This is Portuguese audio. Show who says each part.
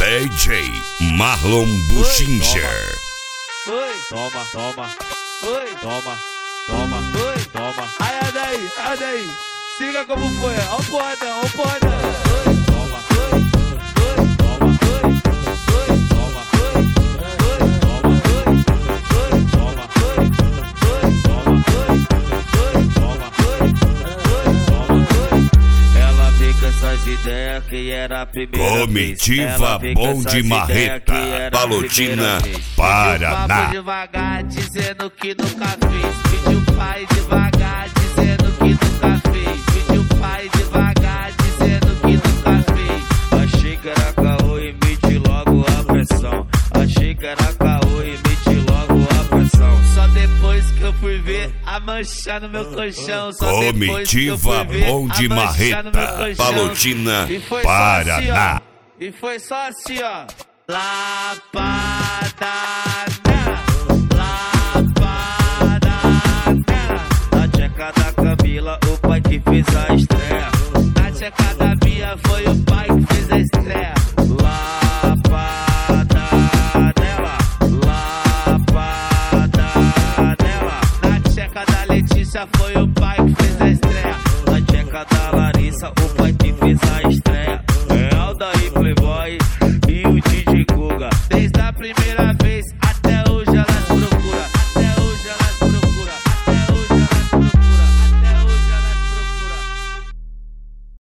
Speaker 1: DJ Marlon Buchinger.
Speaker 2: Toma, toma, oi, toma, toma, oi, toma. Aí, daí, siga como foi, ó o porradão, ó o porradão. Toma, toma, toma, ela vem com essas ideias que era a primeira
Speaker 1: Comitiva Bom de Marreta, Palotina, Paraná.
Speaker 2: Papo devagar, dizendo que nunca fez. Pediu pai devagar, dizendo que nunca fez. Pediu pai devagar, dizendo que nunca fez. Achei que era caô e meti logo a pressão. Achei que era caô e meti logo a pressão. Só depois que eu fui ver a mancha no meu colchão.
Speaker 1: Comitiva Bom de Marreta, Palotina, Paraná.
Speaker 2: E foi só assim, ó. Lapada nela. Na tcheca da Camila, o pai que fez a estreia. Na tcheca da Bia, foi o pai que fez a estreia. Lapada nela. Na tcheca da Letícia, foi o pai que